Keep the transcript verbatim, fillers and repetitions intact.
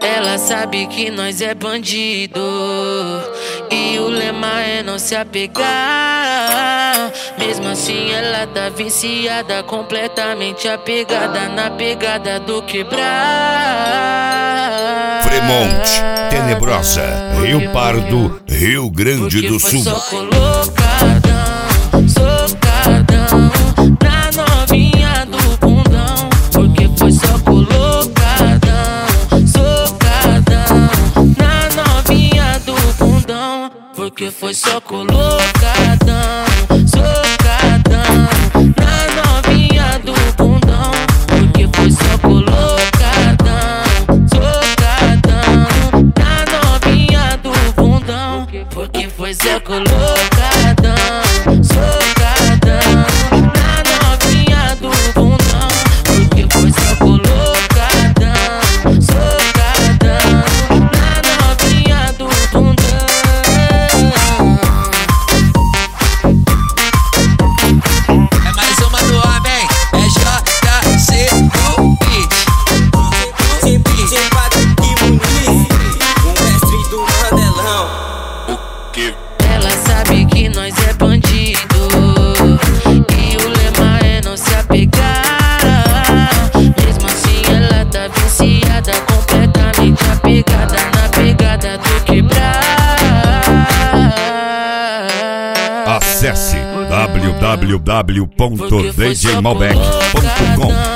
Ela sabe que nós é bandido e o lema é não se apegar. Mesmo assim ela tá viciada, completamente apegada na pegada do quebrar. Fremonte, Tenebrosa, Rio Pardo, Rio Grande do Sul. Só colocadão, socadão na novinha do bundão. Porque foi só colocadão, socadão na novinha do bundão. Porque foi só colocadão, socadão na novinha do bundão. Porque foi só colocadão, socadão na novinha do bundão. Porque foi só colocadão, socadão na novinha do bundão. Porque foi só colocadão, socadão na novinha do bundão. É mais uma do homem, é J C do beat. Ela sabe que nós é bandido e o lema é não se apegar. Mesmo assim ela tá viciada, completamente apegada na pegada do quebrar. Acesse w w w ponto d j malbec ponto com.